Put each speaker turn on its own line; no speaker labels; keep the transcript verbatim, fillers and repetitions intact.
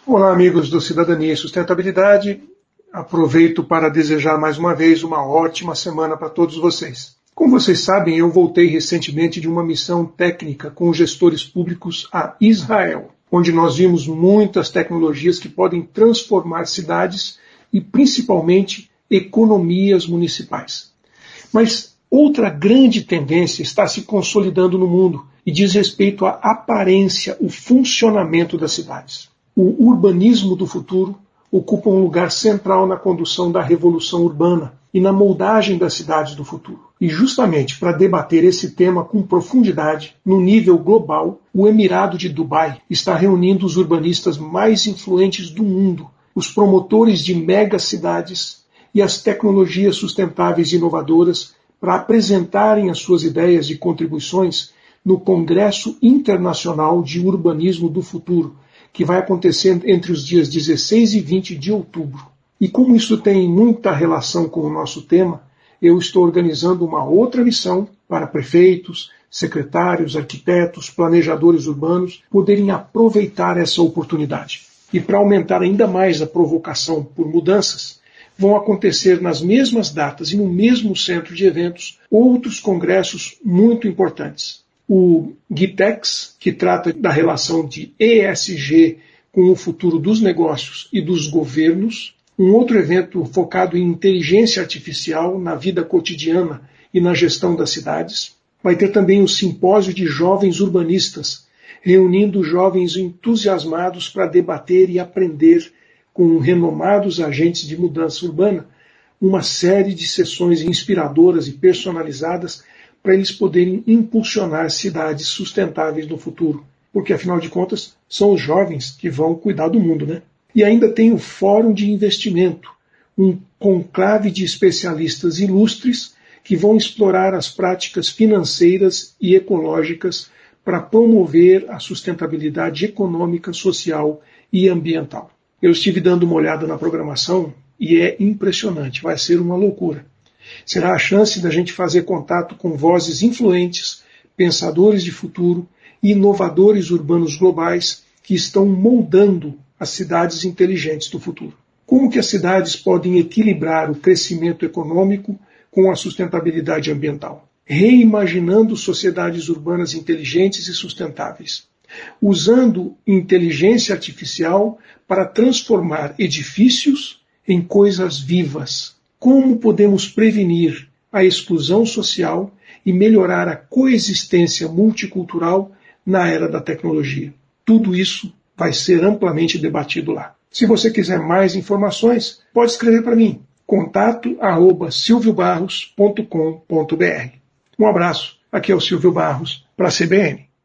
Olá, amigos do Cidadania e Sustentabilidade. Aproveito para desejar mais uma vez uma ótima semana para todos vocês. Como vocês sabem, eu voltei recentemente de uma missão técnica com os gestores públicos a Israel, onde nós vimos muitas tecnologias que podem transformar cidades e principalmente economias municipais. Mas outra grande tendência está se consolidando no mundo e diz respeito à aparência, o funcionamento das cidades. O urbanismo do futuro ocupa um lugar central na condução da revolução urbana e na moldagem das cidades do futuro. E justamente para debater esse tema com profundidade, no nível global, o Emirado de Dubai está reunindo os urbanistas mais influentes do mundo, os promotores de megacidades e as tecnologias sustentáveis e inovadoras para apresentarem as suas ideias e contribuições no Congresso Internacional de Urbanismo do Futuro, que vai acontecer entre os dias dezesseis e vinte de outubro. E como isso tem muita relação com o nosso tema, eu estou organizando uma outra missão para prefeitos, secretários, arquitetos, planejadores urbanos poderem aproveitar essa oportunidade. E para aumentar ainda mais a provocação por mudanças, vão acontecer nas mesmas datas e no mesmo centro de eventos outros congressos muito importantes. O GITEX, que trata da relação de E S G com o futuro dos negócios e dos governos. Um outro evento focado em inteligência artificial na vida cotidiana e na gestão das cidades. Vai ter também o simpósio de jovens urbanistas, reunindo jovens entusiasmados para debater e aprender com renomados agentes de mudança urbana uma série de sessões inspiradoras e personalizadas para eles poderem impulsionar cidades sustentáveis no futuro. Porque, afinal de contas, são os jovens que vão cuidar do mundo, né? E ainda tem o Fórum de Investimento, um conclave de especialistas ilustres que vão explorar as práticas financeiras e ecológicas para promover a sustentabilidade econômica, social e ambiental. Eu estive dando uma olhada na programação e é impressionante, vai ser uma loucura. Será a chance da gente fazer contato com vozes influentes, pensadores de futuro e inovadores urbanos globais que estão moldando as cidades inteligentes do futuro. Como que as cidades podem equilibrar o crescimento econômico com a sustentabilidade ambiental? Reimaginando sociedades urbanas inteligentes e sustentáveis, usando inteligência artificial para transformar edifícios em coisas vivas. Como podemos prevenir a exclusão social e melhorar a coexistência multicultural na era da tecnologia? Tudo isso vai ser amplamente debatido lá. Se você quiser mais informações, pode escrever para mim, contato arroba silvio barros ponto com ponto br. Um abraço, aqui é o Silvio Barros, para a C B N.